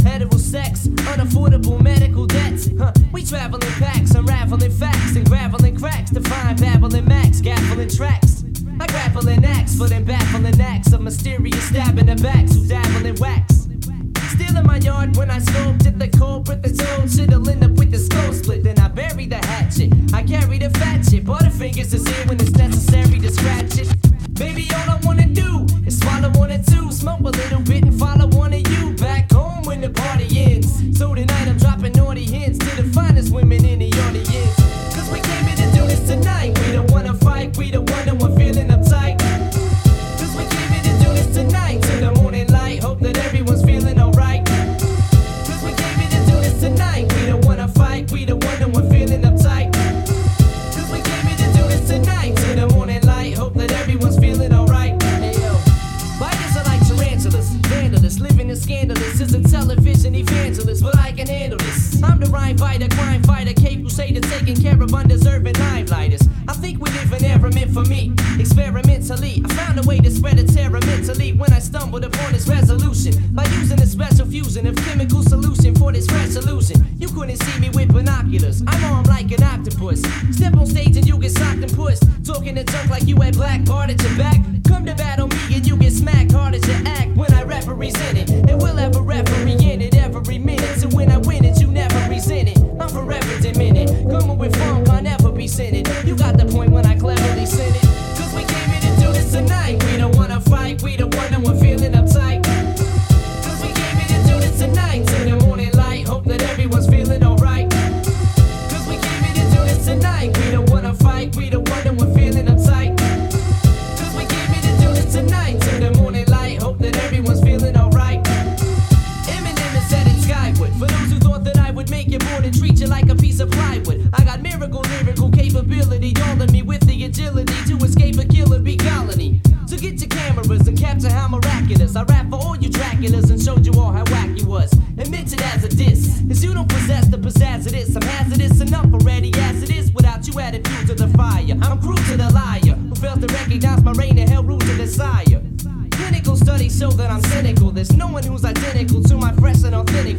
hetero sex, unaffordable medical debts. We travel in packs, unraveling facts and graveling cracks to find babbling max, gaffling tracks. I grapple an axe for them baffling acts of mysterious stabbing the backs who dabble in wax. Still in my yard when I scoped at the culprit that's old shit'll end up with the skull split. Then I bury the hatchet. I carry the fat shit. Butterfingers is here when it's necessary to scratch it. Baby, all I wanna do is swallow one or two, smoke a little bit and follow one of you back home when the party ends. So tonight I'm dropping naughty hints to the finest women in the audience. Cause we came here to do this tonight. We don't wanna fight, we don't wanna we're feeling uptight. Cause we came here to do this tonight till the morning light. Hope that everyone's feeling alright. Cause we came here to do this tonight. We don't wanna fight, we don't wanna we're feeling uptight. Cause we came here to do this tonight till the morning light. Hope that everyone's feeling alright. Hey yo, biters are like tarantulas, vandalists, living in scandalous. Is a television evangelist, but I can handle this. I'm the rhyme fighter, crime fighter, cape crusader, taking care of undeserving limelighters. I think we live in era meant for me. Experimentally, I found a way to spread a terror mentally when I stumbled upon this resolution by using a special fusion of chemical solution for this fresh solution. You couldn't see me with binoculars. I'm armed like an octopus. Step on stage and you get socked and pushed. Talking to junk like you had black card at your back. Come to battle me and you get smacked hard as you act when I represent it. And we'll have a referee in it every minute. So when I win it, you never resent it. I'm forever demented. Coming with funk, I'll never be sending. You got the point when I cleverly send it. Cause we came here to do this tonight. We don't wanna fight, we don't wanna we're feeling uptight. Cause we came here to do this tonight till the morning light. Hope that everyone's feeling alright. Cause we came here to do this tonight. We don't wanna fight, we don't wanna we're feeling uptight. Cause we came here to do this tonight till the morning light. Hope that everyone's feeling alright. Eminem is headed skyward. For those who thought that I would make you bored and treat you like a piece of plywood, I got miracle lyrical capability, dawning me with the agility to escape a killer bee colony. So get your cameras and capture how miraculous I rap for all you Draculas and showed you all how wacky was. Admit it as a diss, cause you don't possess the pizzazz of this. I'm hazardous enough already as it is without you adding fuel to the fire. I'm cruel to the liar who fails to recognize my reign and hell rules to desire. Clinical studies show that I'm cynical. There's no one who's identical to my fresh and authentic